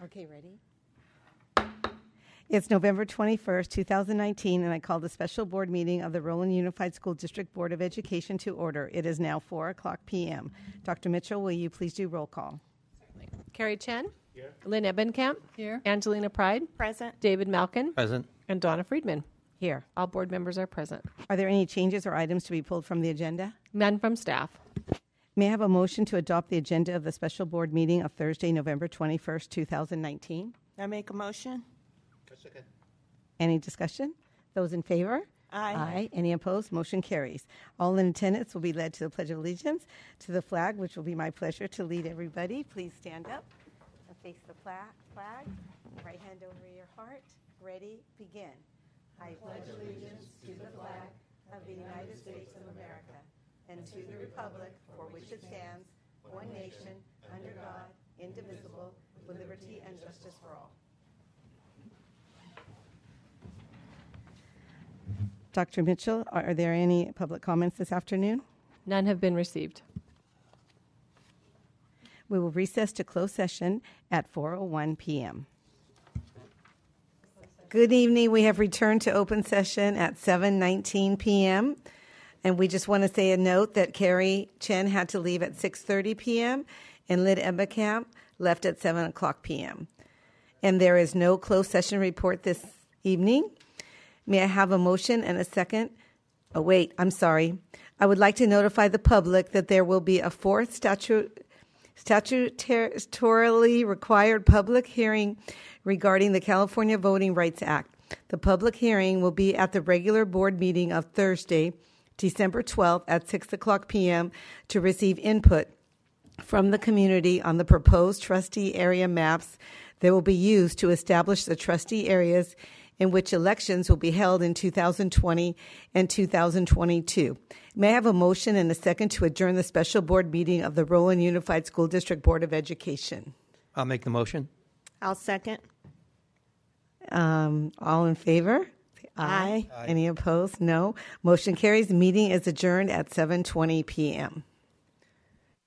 Okay, ready? It's November 21st, 2019, and I call the special board meeting of the Roland Unified School District Board of Education to order. It is now 4 o'clock p.m. Dr. Mitchell, will you please do roll call? Carrie Chen. Here. Lynn Ebenkamp. Here. Angelina Pride. Present. David Malkin. Present. And Donna Friedman. Here. All board members are present. Are there any changes or items to be pulled from the agenda? None from staff. May I have a motion to adopt the agenda of the special board meeting of Thursday, November 21st, 2019? I make a motion. Second. Any discussion? Those in favor? Aye. Any opposed? Motion carries. All in attendance will be led to the Pledge of Allegiance, to the flag, which will be my pleasure to lead everybody. Please stand up and face the flag. Right hand over your heart. Ready? Begin. I pledge allegiance to the flag of the United States of America and to the republic for which it stands, one nation, under God, indivisible, with liberty and justice for all. Dr. Mitchell, are there any public comments this afternoon? None have been received. We will recess to closed session at 4:01 p.m. Good evening. We have returned to open session at 7:19 p.m. And we just want to say a note that Carrie Chen had to leave at 6:30 p.m. and Lynn Ebenkamp left at 7 o'clock p.m. And there is no closed session report this evening. May I have a motion and a second? Oh, wait, I'm sorry. I would like to notify the public that there will be a fourth statutorily required public hearing regarding the California Voting Rights Act. The public hearing will be at the regular board meeting of Thursday, December 12th at 6 o'clock p.m. to receive input from the community on the proposed trustee area maps that will be used to establish the trustee areas in which elections will be held in 2020 and 2022. May I have a motion and a second to adjourn the special board meeting of the Roland Unified School District Board of Education? I'll make the motion. I'll second. All in favor? Aye. Any opposed? No. Motion carries. Meeting is adjourned at 7:20 p.m.